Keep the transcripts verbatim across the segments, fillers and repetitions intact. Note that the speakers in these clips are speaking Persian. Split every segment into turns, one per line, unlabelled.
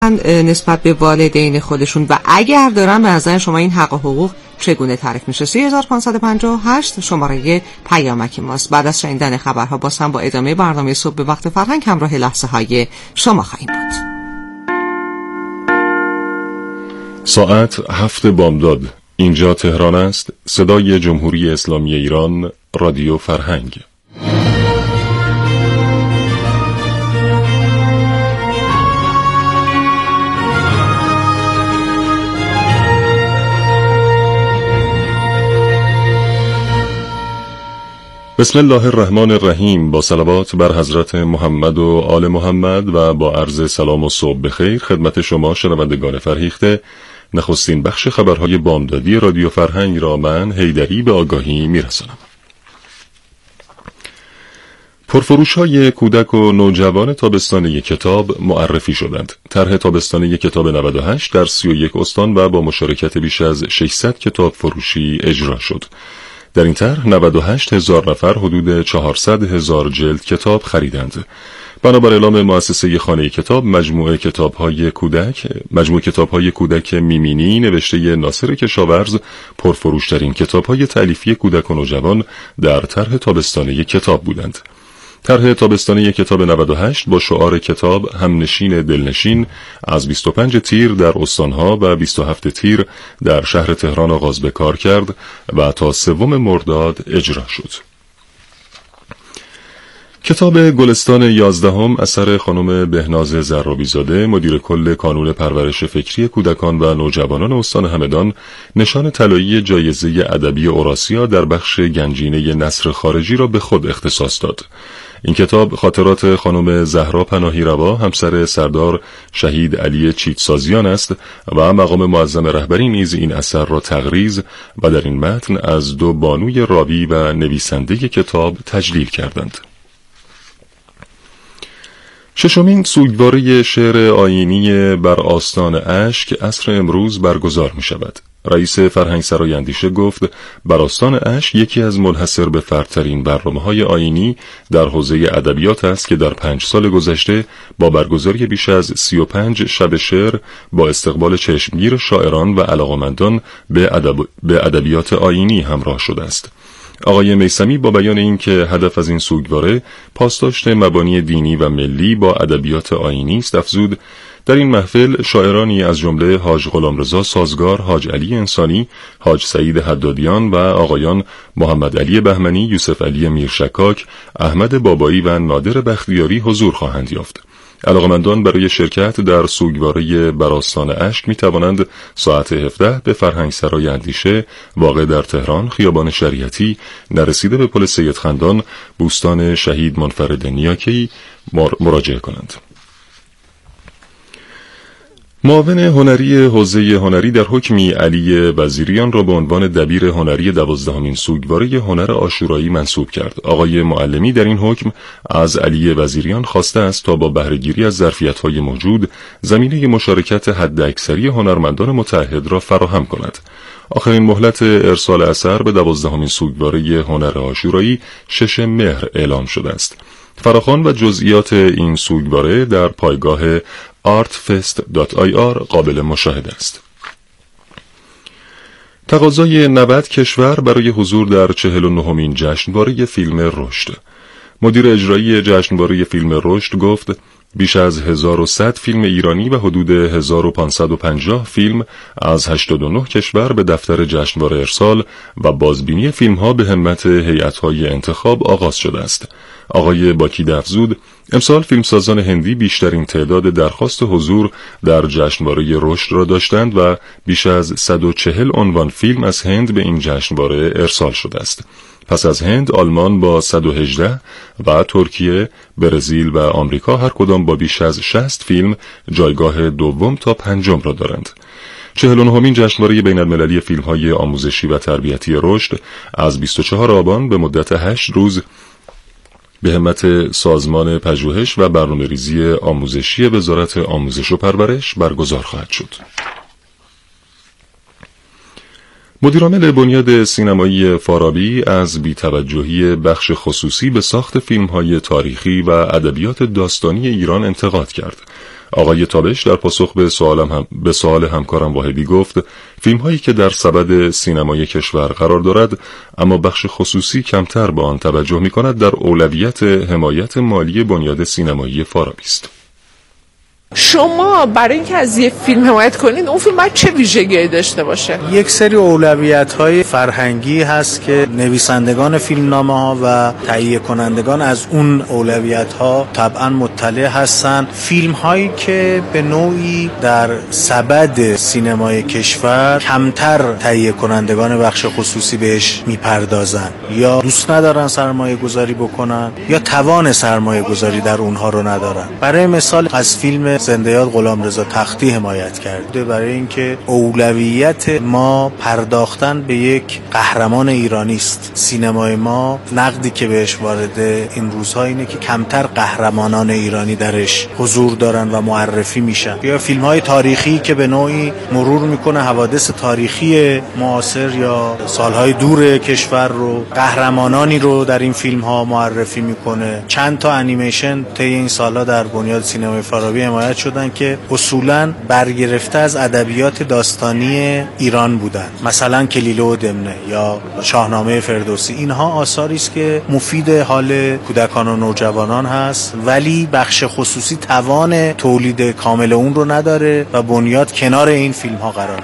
نسبت به والدین خودشون و اگر دارن به نظر شما این حق و حقوق چگونه تعریف میشه؟ سه هزار و پانصد و پنجاه و هشت شماره پیامک ماست. بعد از شنیدن خبرها باز هم با ادامه برنامه صبح به وقت فرهنگ همراه لحظه های شما خواهیم بود.
ساعت هفت بامداد. اینجا تهران است. صدای جمهوری اسلامی ایران، رادیو فرهنگ. بسم الله الرحمن الرحیم. با صلوات بر حضرت محمد و آل محمد و با عرض سلام و صبح بخیر خدمت شما شنوندگان فرهیخته، نخستین بخش خبرهای بامدادی رادیو فرهنگ را من حیدری به آگاهی میرسانم. پرفروش‌های کودک و نوجوان تابستانه کتاب معرفی شدند. طرح تابستانه کتاب نود و هشت در سی و یک استان و با مشارکت بیش از ششصد کتاب فروشی اجرا شد. در این طرح نود و هشت هزار نفر حدود چهارصد هزار جلد کتاب خریدند. بنابر اعلام مؤسسه خانه کتاب، مجموعه کتاب‌های کودک، مجموعه کتاب‌های کودک میمینی نوشته ناصر کشاورز پرفروش‌ترین کتاب‌های تألیفی کودک و نوجوان در طرح تابستانه کتاب بودند. طرح تابستانه کتاب نود و هشت با شعار کتاب همنشین دلنشین از بیست و پنج تیر در استانها و بیست و هفت تیر در شهر تهران آغاز به کار کرد و تا سوم مرداد اجرا شد. کتاب گلستان یازدهم اثر خانم بهناز زرابی‌زاده مدیر کل کانون پرورش فکری کودکان و نوجوانان استان همدان نشان طلایی جایزه ادبی اوراسیا در بخش گنجینه نثر خارجی را به خود اختصاص داد. این کتاب خاطرات خانم زهرا پناهی روا همسر سردار شهید علی چیتسازیان است و مقام معظم رهبری نیز این اثر را تقریض و در این متن از دو بانوی راوی و نویسنده کتاب تجلیل کردند. ششمین سوگواری شعر آیینی بر آستان اشک عصر امروز برگزار می شود. رئیس فرهنگسرای اندیشه گفت بر آستان اشک یکی از منحصر به فردترین برنامه‌های آیینی در حوزه ادبیات است که در پنج سال گذشته با برگزاری بیش از سی و پنج شب شعر با استقبال چشمگیر شاعران و علاقه‌مندان به ادب به ادبیات آیینی همراه شده است. آقای میثمی با بیان این که هدف از این سوگواره پاسداشت مبانی دینی و ملی با ادبیات آیینی است افزود در این محفل شاعرانی از جمله حاج غلامرضا سازگار، حاج علی انسانی، حاج سعید حدادیان و آقایان محمد علی بهمنی، یوسف علی میرشکاک، احمد بابایی و نادر بختیاری حضور خواهند یافت. علاقه‌مندان برای شرکت در سوگواری بر آستان اشک می توانند ساعت هفده به فرهنگسرای اندیشه واقع در تهران، خیابان شریعتی، نرسیده به پل سید خندان، بوستان شهید منفرد نیاکی مراجعه کنند. معاون هنری حوزه هنری در حکمی علی وزیریان را به عنوان دبیر هنری دوازدهمین سوگواره هنر عاشورایی منصوب کرد. آقای معلمی در این حکم از علی وزیریان خواسته است تا با بهره‌گیری از ظرفیت‌های موجود زمینه مشارکت حداکثری هنرمندان متعهد را فراهم کند. آخرین مهلت ارسال اثر به دوازدهمین سوگواره هنر عاشورایی شش مهر اعلام شده است. فراخوان و جزئیات این سوگواره در پایگاه آرت فست دات آی آر قابل مشاهده است. تقاضای نود کشور برای حضور در چهل و نهمین جشنواره فیلم رشد. مدیر اجرایی جشنواره فیلم رشد گفت بیش از هزار و صد فیلم ایرانی و حدود هزار و پانصد و پنجاه فیلم از هشتاد و نه کشور به دفتر جشنواره ارسال و بازبینی فیلم‌ها به همت هیئت‌های انتخاب آغاز شده است. آقای باکی افزود امسال فیلمسازان هندی بیشترین تعداد درخواست حضور در جشنواره رشد را داشتند و بیش از صد و چهل عنوان فیلم از هند به این جشنواره ارسال شده است. پس از هند، آلمان با صد و هجده و ترکیه، برزیل و آمریکا هر کدام با بیش از شصت فیلم جایگاه دوم تا پنجم را دارند. چهل و نهمین جشنواره بین‌المللی فیلم‌های آموزشی و تربیتی رشد از بیست و چهارم آبان به مدت هشت روز به همت سازمان پژوهش و برنامه‌ریزی آموزشی وزارت آموزش و پرورش برگزار خواهد شد. مدیرعامل بنیاد سینمایی فارابی از بی‌توجهی بخش خصوصی به ساخت فیلم‌های تاریخی و ادبیات داستانی ایران انتقاد کرد. آقای تابش در پاسخ به سوالم هم به سوال همکارم واحدی گفت فیلم هایی که در سبد سینمای کشور قرار دارد اما بخش خصوصی کمتر به آن توجه می کند در اولویت حمایت مالی بنیاد سینمایی فارابی است.
شما برای اینکه از یه فیلم حمایت کنید اون فیلم باید چه ویژگی داشته باشه؟
یک سری اولویت‌های فرهنگی هست که نویسندگان فیلمنامه‌ها و تهیه کنندگان از اون اولویت‌ها طبعاً مطلع هستن. فیلم‌هایی که به نوعی در سبد سینمای کشور کمتر تهیه کنندگان بخش خصوصی بهش میپردازن یا دوست ندارن سرمایه گذاری بکنن یا توان سرمایه گذاری در اونها رو ندارن. برای مثال از فیلم زنده یاد غلامرضا تختی حمایت کرده برای اینکه اولویت ما پرداختن به یک قهرمان ایرانی است. سینمای ما نقدی که بهش وارد این روزها اینه که کمتر قهرمانان ایرانی درش حضور دارن و معرفی میشن. یا فیلم‌های تاریخی که به نوعی مرور میکنه حوادث تاریخی معاصر یا سالهای دور کشور رو، قهرمانانی رو در این فیلم‌ها معرفی میکنه. چند تا انیمیشن طی این سال‌ها در بنیاد سینمای فارابی حمایت شدن که اصولاً برگرفته از ادبیات داستانی ایران بودن، مثلا کلیله و دمنه یا شاهنامه فردوسی. اینها آثاری است که مفید حال کودکان و نوجوانان هست ولی بخش خصوصی توان تولید کامل اون رو نداره و بنیاد کنار این فیلم ها قرار.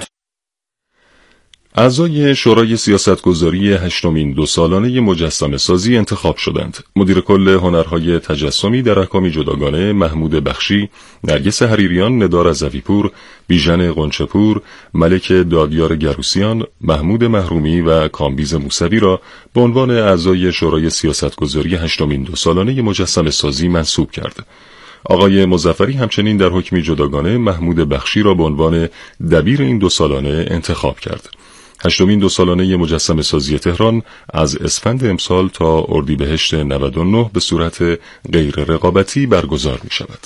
اعضای شورای سیاستگذاری هشتمین دو سالانه مجسمه سازی انتخاب شدند. مدیر کل هنرهای تجسمی در احکامی جداگانه محمود بخشی، نرگس حریریان، ندا رضوی‌پور، بیژن قنچه‌پور، ملک دادیار گروسیان، محمود محرومی و کامبیز موسوی را به عنوان اعضای شورای سیاستگذاری هشتمین دو سالانه مجسمه سازی منصوب کرد. آقای مظفری همچنین در حکمی جداگانه محمود بخشی را به عنوان دبیر این دو سالانه انتخاب کرد. هشتمین دو سالانه مجسمه سازی تهران از اسفند امسال تا اردیبهشت نود و نه به صورت غیر رقابتی برگزار می شود.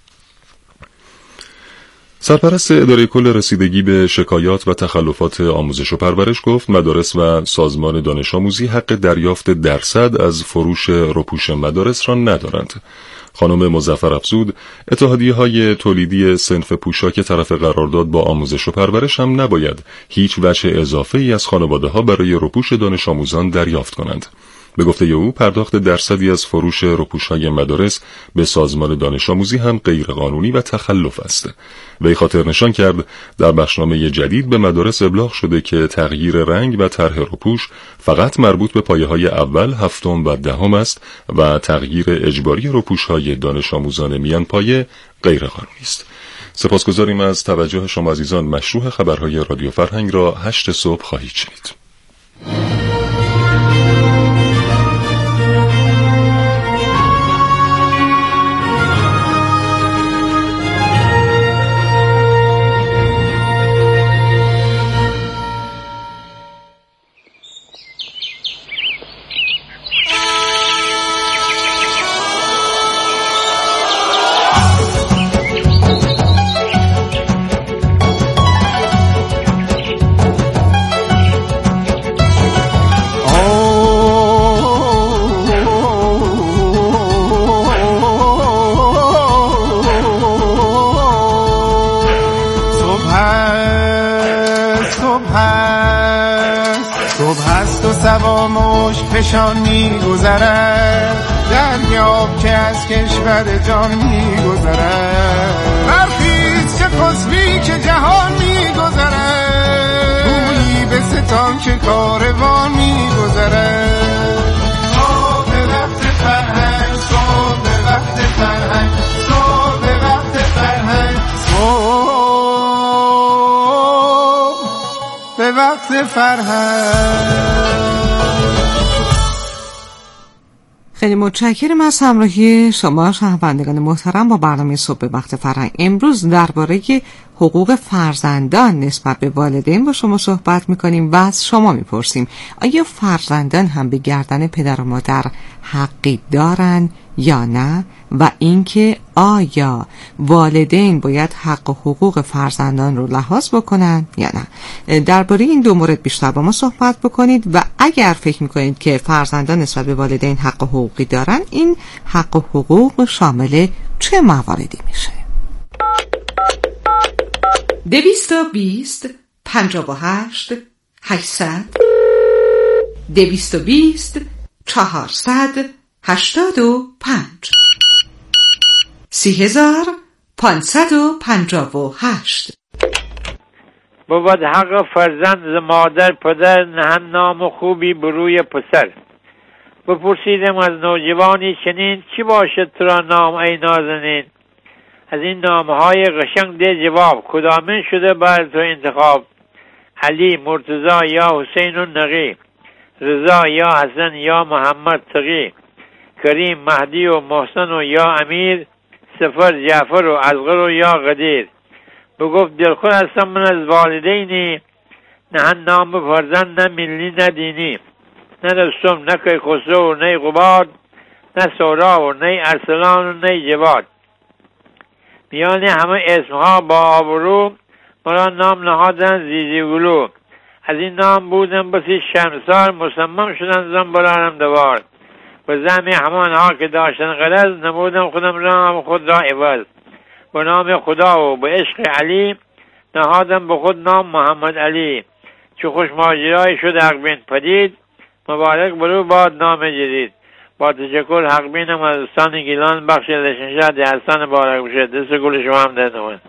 سرپرست اداره کل رسیدگی به شکایات و تخلفات آموزش و پرورش گفت مدارس و سازمان دانش آموزی حق دریافت درصد از فروش روپوش مدارس را ندارند. خانم مظفر افزود اتحادیه‌های تولیدی صنف پوشاک طرف قرارداد با آموزش و پرورش هم نباید هیچ وجه اضافه‌ای از خانواده‌ها برای روپوش دانش آموزان دریافت کنند. به گفته او پرداخت درصدی از فروش روپوش‌های مدارس به سازمان دانش آموزی هم غیر قانونی و تخلف است. وی خاطر نشان کرد در بخشنامه جدید به مدارس ابلاغ شده که تغییر رنگ و طرح روپوش فقط مربوط به پایه‌های اول، هفتم و دهم است و تغییر اجباری روپوش‌های دانش آموزان میان پایه غیر قانونی است. سپاسگزاریم از توجه شما عزیزان. مشروع خبرهای رادیو فرهنگ را هشت صبح خواهید شنید.
فشان می گذرد دریاب که از کشور جان می گذرد برخیز چه خسبی که جهان می گذرد گویی به ستان که کاروان می گذرد. صبح به وقت فرهنگ، صبح به وقت فرهنگ، صبح به وقت فرهنگ، صبح به وقت فرهنگ.
خیلی متشکرم از همراهی شما شنوندگان محترم با برنامه صبح به وقت فرهنگ. امروز درباره حقوق فرزندان نسبت به والدین با شما صحبت میکنیم و از شما میپرسیم آیا فرزندان هم به گردن پدر و مادر حقی دارن یا نه و اینکه آیا والدین باید حق و حقوق فرزندان رو لحاظ بکنن یا نه. درباره این دو مورد بیشتر با ما صحبت بکنید و اگر فکر میکنید که فرزندان نسبت به والدین حق و حقوقی دارن این حق و حقوق شامل چه مواردی میشه؟ دویست و بیست پنجاه و هشت هشتصد دویست و بیست چهارصد هشتاد و پنج سی هزار پانصد و پنجاه و هشت.
بود حق فرزند ز مادر پدر، نهن نام خوبی بروی پسر. بپرسیدم از نوجوانی چنین، چی باشد تو را نام ای نازنین؟ از این نامهای قشنگ ده جواب، کدامین شده بر تو انتخاب؟ علی، مرتضی یا حسین و نقی، رضا یا حسن یا محمد تقی، کریم، مهدی و محسن و یا امیر، سفر، جعفر و اصغر و یا قدیر. بگفت دلخور هستم من از والدینی، نه نام فرزند نه ملی نه دینی، نه رستم نه کیخسرو نه قباد، نه سهراب و نه ارسلان و نه جواد. میان همه اسمها با آبرو، مرا نام نهادن زیزیگلو. از این نام بودم بسی شرمسار، مصمم شدن زن برارم دوار. به زعم همانها که داشتن غرض، نمودم خودم را خود را عوض. به نام خدا و به عشق علی، نهادم به خود نام محمد علی. چو خوش ماجرای شد حق بین پدید، مبارک برو باد نام جدید. با تشکر حق بینم از استان گیلان، بخش لشنشهر دهستان بارک بشه. دست گل شما هم در نمون.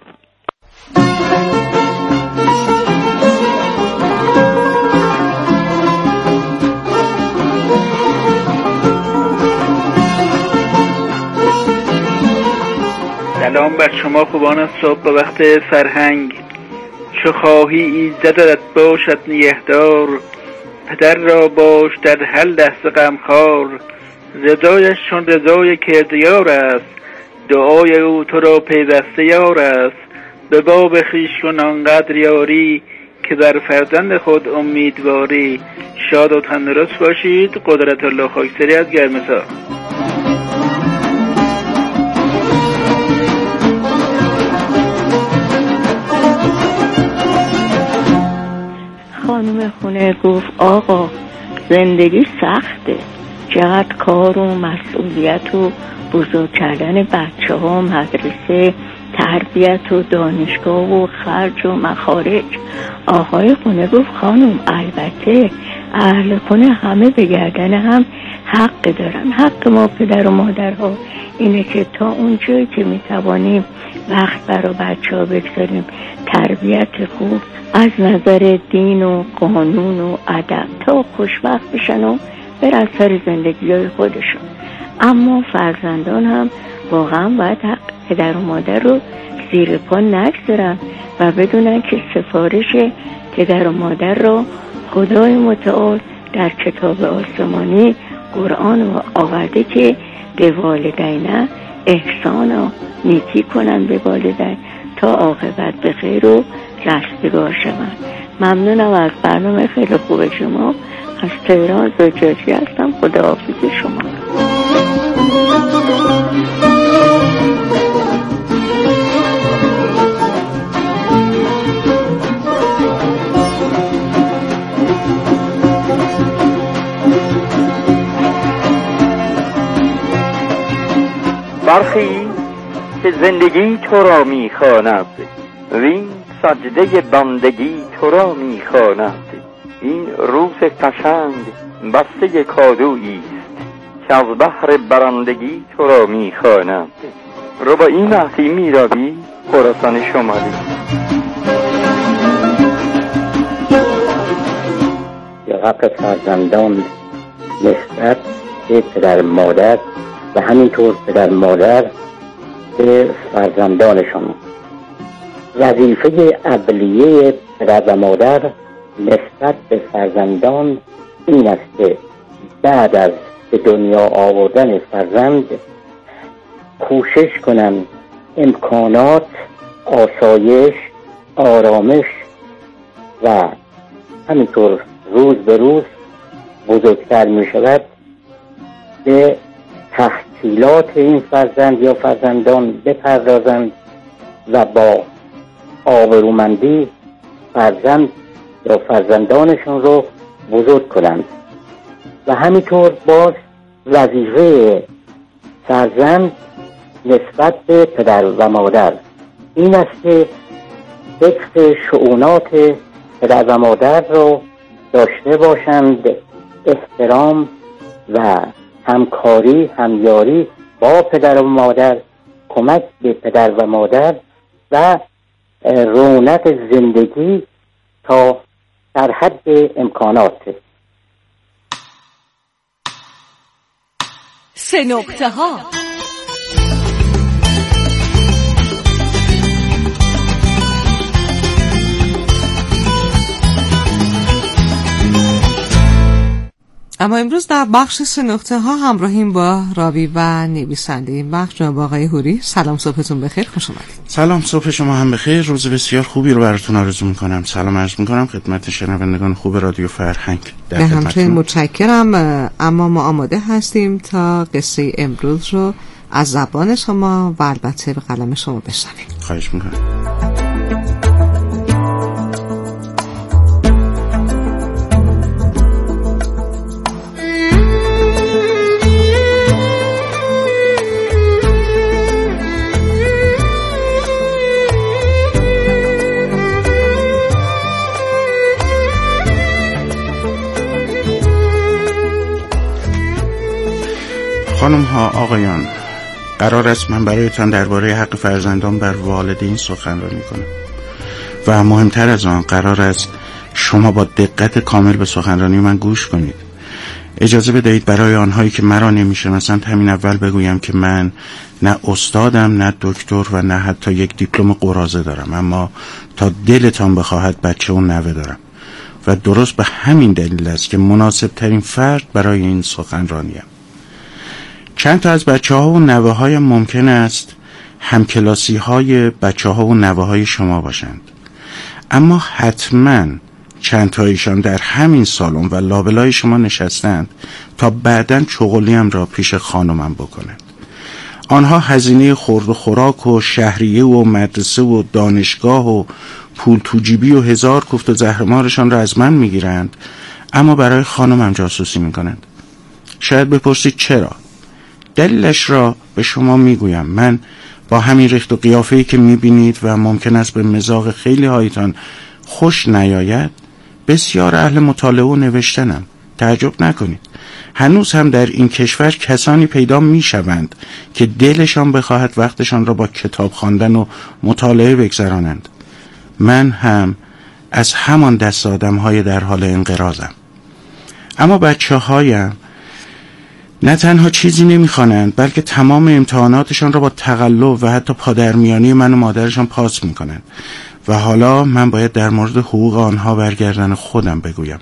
سلام بر شما خوبان صبح به وقت فرهنگ. چو خواهی ایزدت باشد نگهدار، پدر را باش در هر لحظه غمخوار. رضایش چون رضای کردگار است، دعای او تو را پیوسته یار است. به باب خویش کن آنقدر یاری، که در فرزند خود امیدواری. شاد و تندرست باشید. قدرت الله خاکسری از گرمسار.
خانم خونه گفت آقا زندگی سخته، چقدر کار و مسئولیت و بزرگ کردن بچه ها، مدرسه، تربیت و دانشگاه و خرج و مخارج. آقای خونه گفت خانم البته اهل خونه همه به گردن هم حق دارن. حق ما پدر و مادرها اینه که تا اونجایی که میتوانیم وقت برای بچه ها بگذاریم، تربیت خوب از نظر دین و قانون و ادب تا خوشبخت بشن و بر اثر زندگی های خودشون. اما فرزندان هم واقعا باید حق پدر و مادر رو زیر پا نگذارن و بدونن که سفارش پدر و مادر را خدای متعال در کتاب آسمانی قرآن آورده که به والدین احسان و نیکی کنن به والدین تا عاقبت به خیر و رستگار شوند. ممنونم از برنامه خیلی خوب شما. از تهران زجاجی هستم. خداحافظ شما.
برخی که زندگی تو را میخواند، وین سجده بندگی تو را میخواند. این روز قشنگ بسته کادویی است، که از بحر برندگی تو را میخواند. رو با این محسی میروی خراسان شمالی.
یا حق فرزندان نسبت به پدر مادر و همینطور پدر مادر به فرزندانشان. وظیفه اولیه پدر و مادر نسبت به فرزندان این است که بعد از به دنیا آوردن فرزند کوشش کنند امکانات، آسایش، آرامش و همینطور روز به روز بزرگتر می شود به تحصیلات این فرزند یا فرزندان بپردازند و با آبرومندی فرزند یا فرزندانشون رو بزرگ کنند. و همینطور باز وظیفه فرزند نسبت به پدر و مادر این است که حفظ شؤونات پدر و مادر رو داشته باشند، احترام و همکاری همیاری با پدر و مادر، کمک به پدر و مادر و رونق زندگی تا در حد امکانات.
سه نقطه ها.
اما امروز در بخش سه نقطه ها همراهیم با راوی و نویسنده این بخش جناب آقای هوری. سلام، صبحتون بخیر، خوش اومدید.
سلام، صبح شما هم بخیر، روز بسیار خوبی رو براتون آرزو میکنم. سلام عرض میکنم خدمت شنوندگان خوب رادیو فرهنگ. در
همچنین متشکرم. اما ما آماده هستیم تا قصه امروز رو از زبان شما و البته به قلم شما بشنویم.
خواهش میکنم. خانم ها، آقایان، قرار است من برایتان درباره حق فرزندان بر والدین سخنرانی کنم و مهمتر از آن قرار است شما با دقت کامل به سخنرانی من گوش کنید. اجازه بدهید برای آنهایی که مرا نمی‌شناسند همین اول بگویم که من نه استادم، نه دکتر و نه حتی یک دیپلم قراضه دارم، اما تا دلتان بخواهد بچه و نوه دارم و درست به همین دلیل است که مناسب ترین فرد برای این سخنرانیم. چند تا از بچه ها و نوه های ممکن است همکلاسی های بچه ها و نوه های شما باشند، اما حتما چند تایشان در همین سالن و لابلای شما نشستند تا بعداً چغلیم را پیش خانمم بکنند. آنها هزینه خورد و خوراک و شهریه و مدرسه و دانشگاه و پول تو جیبی و هزار کوفت و زهرمارشان را از من میگیرند، اما برای خانمم جاسوسی میکنند. شاید بپرسید چرا؟ دلیلش را به شما میگویم. من با همین ریخت و قیافه‌ای که میبینید و ممکن است به مزاج خیلی هایتان خوش نیاید، بسیار اهل مطالعه و نوشتنم. تعجب نکنید، هنوز هم در این کشور کسانی پیدا میشوند که دلشان بخواهد وقتشان را با کتاب خواندن و مطالعه بگذرانند. من هم از همان دست آدم‌های در حال انقراضم. اما بچه‌هایم نه تنها چیزی نمیخوانند، بلکه تمام امتحاناتشان را با تقلب و حتی پادرمیانی من و مادرشان پاس میکنند و حالا من باید در مورد حقوق آنها برگردن خودم بگویم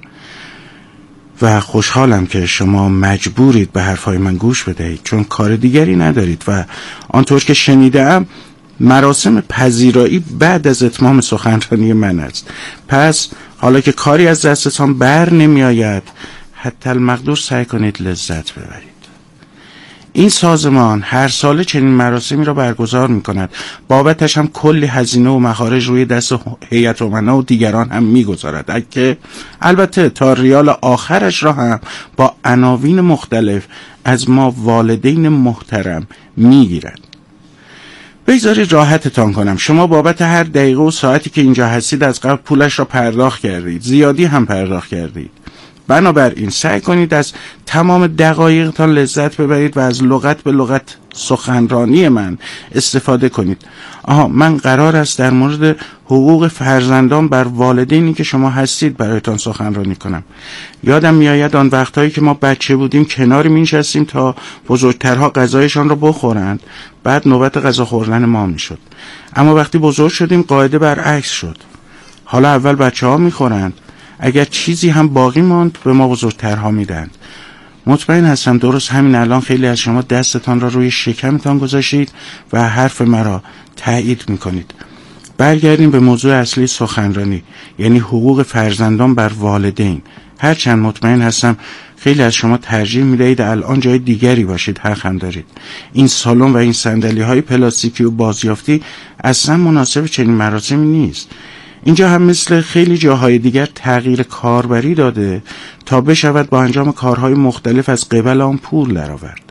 و خوشحالم که شما مجبورید به حرفای من گوش بدهید، چون کار دیگری ندارید و آنطور که شنیدم مراسم پذیرایی بعد از اتمام سخنرانی من است. پس حالا که کاری از دستتان بر نمی آید، حتی المقدور سعی کنید لذت ببرید. این سازمان هر سال چنین مراسمی را برگزار می کند، بابتش هم کلی هزینه و مخارج روی دست هیئت امنا و دیگران هم می گذارد، که البته تا ریال آخرش را هم با عناوین مختلف از ما والدین محترم می گیرد. بگذارید راحتتان کنم، شما بابت هر دقیقه و ساعتی که اینجا هستید از قبل پولش را پرداخت کردید، زیادی هم پرداخت کردید. بنابراین سعی کنید از تمام دقایقتان لذت ببرید و از لغت به لغت سخنرانی من استفاده کنید. آها، من قرار است در مورد حقوق فرزندان بر والدینی که شما هستید برایتان سخنرانی کنم. یادم میآید آن وقتهایی که ما بچه بودیم کناری می‌نشستیم تا بزرگترها غذایشان را بخورند، بعد نوبت غذا خوردن ما میشد. اما وقتی بزرگ شدیم قاعده برعکس شد. حالا اول بچه‌ها میخورند، اگر چیزی هم باقی ماند به ما بزرگترها میدند. مطمئن هستم درست همین الان خیلی از شما دستتان را روی شکمتان گذاشتید و حرف مرا تایید میکنید. برگردیم به موضوع اصلی سخنرانی، یعنی حقوق فرزندان بر والدین. هرچند مطمئن هستم خیلی از شما ترجیح میدهید الان جای دیگری باشید، حق هم دارید. این سالن و این صندلی های پلاستیکی و بازیافتی اصلا مناسب چنین مراسمی نیست. اینجا هم مثل خیلی جاهای دیگر تغییر کاربری داده تا بشود با انجام کارهای مختلف از قبل آن پول درآورد.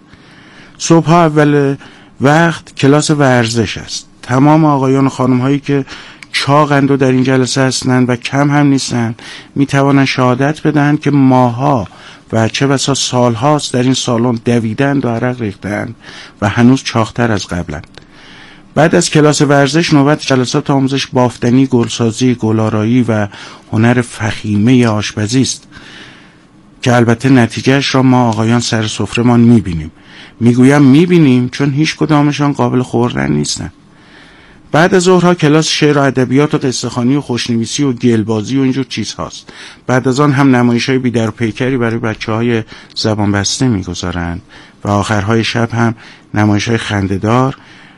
صبحها اول وقت کلاس ورزش است. تمام آقایان و خانم هایی که چاقند و در این جلسه هستند و کم هم نیستند، میتوانند شهادت بدن که ماها و چه بسا سالهاست در این سالن دویدند و عرق ریختند و هنوز چاقتر از قبلند. بعد از کلاس ورزش نوبت جلسات آموزش بافتنی، گلسازی، گلارایی و هنر فخیمه آشپزی است که البته نتیجهش را ما آقایان سر سفره‌مان میبینیم. میگویم میبینیم چون هیچ کدامشان قابل خوردن نیستن. بعد از ظهرها کلاس شعر و ادبیات و قصه خوانی و خوشنویسی و گلبازی و اینجور چیزهاست. بعد از آن هم نمایش‌های بی‌در و پیکری برای بچه‌های زبان بسته میگذارند و آخرهای شب هم نمایش‌های خنده‌دار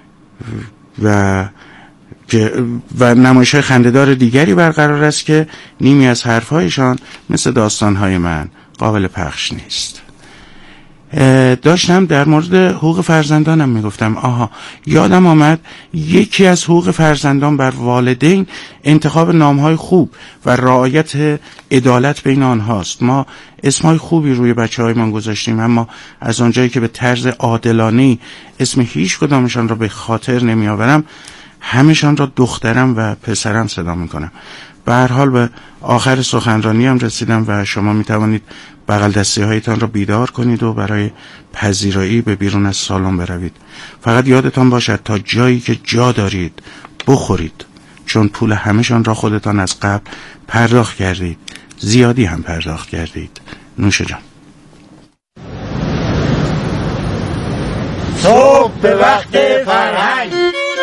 و و نمایش‌های خنده‌دار دیگری برقرار است که نیمی از حرف‌هایشان مثل داستان‌های من قابل پخش نیست. داشتم در مورد حقوق فرزندانم میگفتم. آها، یادم آمد یکی از حقوق فرزندان بر والدین انتخاب نامهای خوب و رعایت عدالت بین آنهاست. ما اسمهای خوبی روی بچه های من گذاشتیم، اما از آنجایی که به طرز عادلانه‌ای اسم هیچ کدامشان را به خاطر نمی آورم، همشان را دخترم و پسرم صدا میکنم. به هر حال به آخر سخنرانی هم رسیدم و شما می توانید بغل دستی هایتان را بیدار کنید و برای پذیرایی به بیرون از سالن بروید. فقط یادتان باشد تا جایی که جا دارید بخورید، چون پول همشان را خودتان از قبل پرداخت کردید، زیادی هم پرداخت کردید. نوش جان.
صبح به وقت فرهنگ.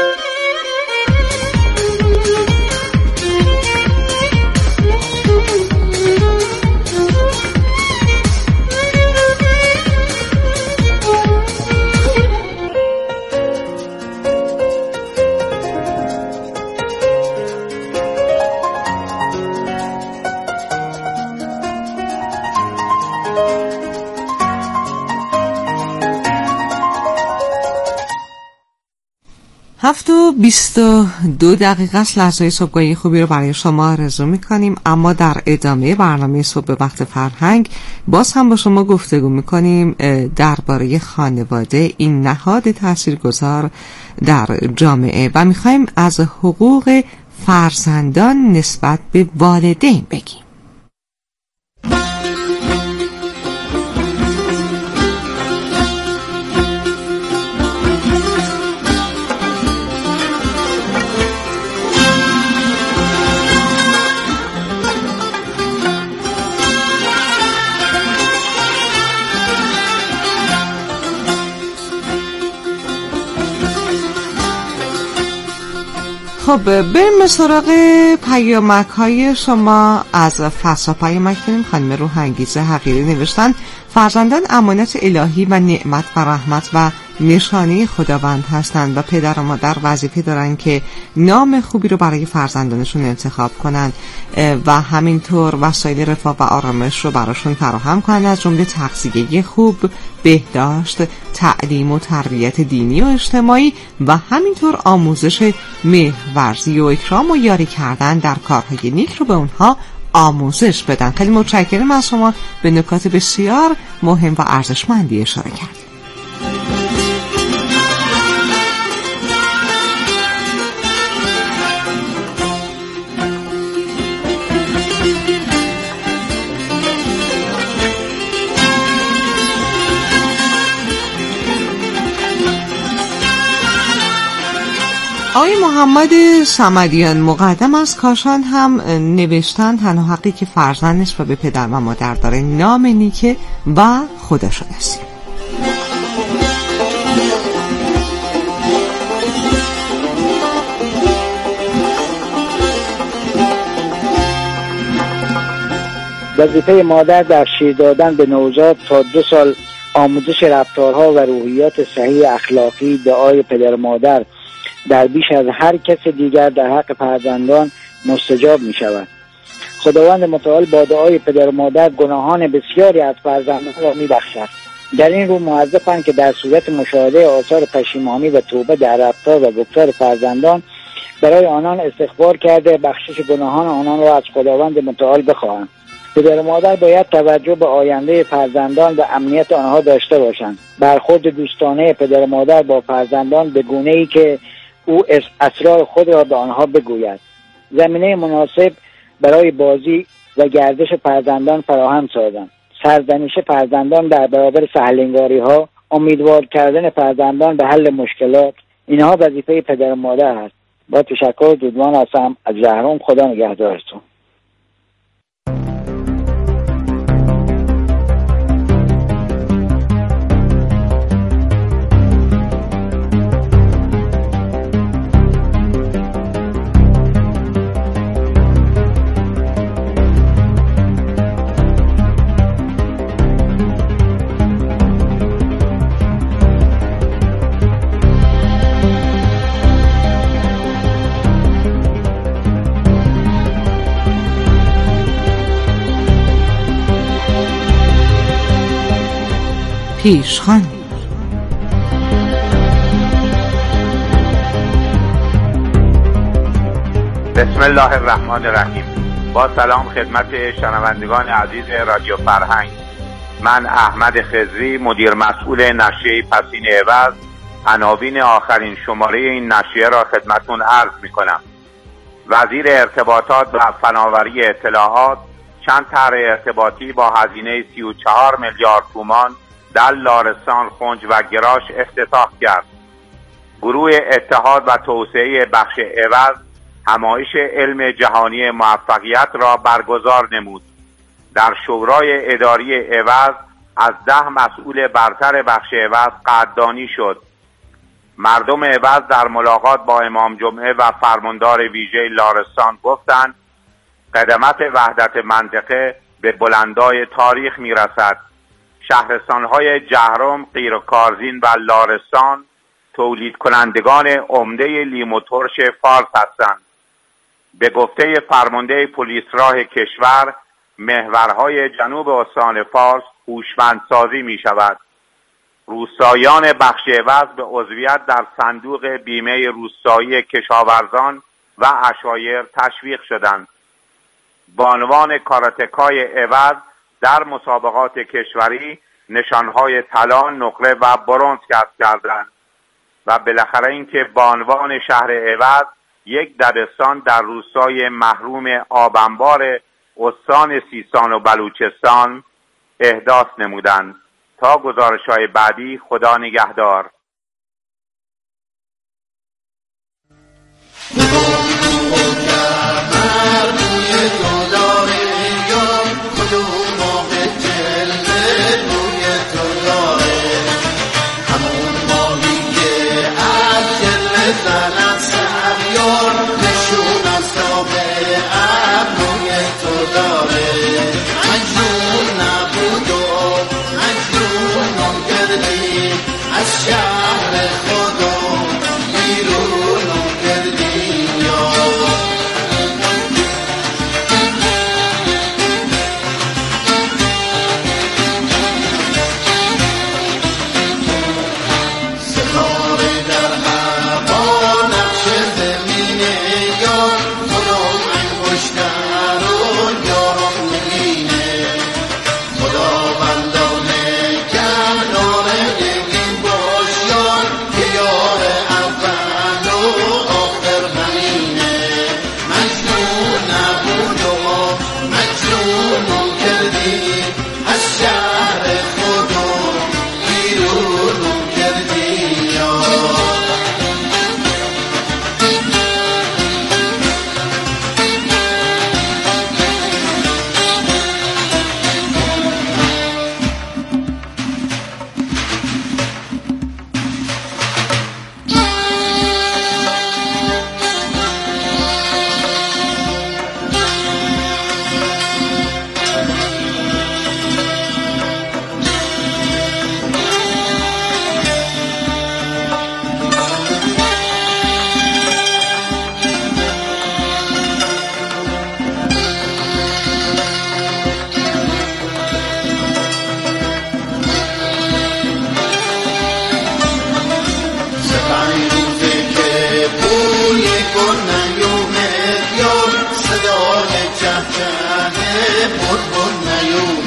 هفت و بیست و دو دقیقه است. لحظه صبحگاهی خوبی رو برای شما آرزو میکنیم. اما در ادامه برنامه صبح به وقت فرهنگ باز هم با شما گفتگو میکنیم درباره خانواده، این نهاد تاثیرگذار در جامعه، و میخوایم از حقوق فرزندان نسبت به والدین بگیم. خب بریم سراغ پیامک های شما. از فضا پیامک داریم. خانم روحانگیز حقیری نوشتن فرزندان امانت الهی و نعمت و رحمت و نشانه خداوند هستند و پدر و مادر وظیفه دارن که نام خوبی رو برای فرزندانشون انتخاب کنن و همینطور وسایل رفاه و آرامش رو براشون فراهم کنن، از جمله تغذیه خوب، بهداشت، تعلیم و تربیت دینی و اجتماعی و همینطور آموزش مهرورزی و اکرام و یاری کردن در کارهای نیک رو به اونها آموزش بدن. خیلی متشکرم از شما، به نکات بسیار مهم و ارزشمندی اشاره کردید. آقای محمد صمدیان مقدم از کاشان هم نوشتن تنها حقی که فرزند نسبت به پدر و مادر داره نام نیکه و خداشناسی.
وظیفه مادر در شیر دادن به نوزاد تا دو سال آموزش رفتارها و روحیات صحیح اخلاقی دعای پدر و مادر در بیش از هر کس دیگر در حق فرزندان مستجاب می شود. خداوند متعال با دعای پدر و مادر گناهان بسیاری از فرزندان را می بخشد. در این رو موظفند که در صورت مشاهده آثار پشیمانی و توبه در رفتار و گفتار فرزندان برای آنان استغفار کرده بخشش گناهان آنان را از خداوند متعال بخواهند. پدر و مادر باید توجه به آینده فرزندان و امنیت آنها داشته باشند. برخورد دوستانه پدر و مادر با فرزندان به گونه‌ای که او اسرار خود را به آنها بگوید. زمینه مناسب برای بازی و گردش فرزندان فراهم سازند. سرزنش فرزندان در برابر سهلنگاری ها، امیدوار کردن فرزندان به حل مشکلات، اینها وظیفه پدر و مادر هست. با تشکر، دودمان هستم از جهرم. خدا نگهدارتون.
پیشخوان.
بسم الله الرحمن الرحیم. با سلام خدمت شنوندگان عزیز رادیو فرهنگ. من احمد خضری، مدیر مسئول نشریه پسین عوض، عناوین آخرین شماره این نشریه را خدمتون عرض می کنم. وزیر ارتباطات و فناوری اطلاعات چند طرح ارتباطی با هزینه سی و چهار میلیارد تومان در لارستان، خنج و گراش افتتاح کرد. گروه اتحاد و توسعه بخش عوض همایش علم جهانی موفقیت را برگزار نمود. در شورای اداری عوض از ده مسئول برتر بخش عوض قدردانی شد. مردم عوض در ملاقات با امام جمعه و فرماندار ویژه لارستان گفتند قدمت وحدت منطقه به بلندای تاریخ میرسد. شهرستان‌های جهرم، قیر و کارزین و لارستان تولید کنندگان عمده لیمو و ترش فارس هستند. به گفته فرمانده پلیس راه کشور، محورهای جنوب استان فارس هوشمندسازی می شود. روستاییان بخش عوض به عضویت در صندوق بیمه روستایی کشاورزان و عشایر تشویق شدند. بانوان کاراتکای عوض در مسابقات کشوری نشانهای طلا، نقره و برنز کسب کردند و بالاخره اینکه بانوان شهر عوض یک دبستان در روستای محروم آبنبار استان سیستان و بلوچستان احداث نمودند. تا گزارش‌های بعدی، خدا نگهدار.
صدای چه چه بود بود نیوم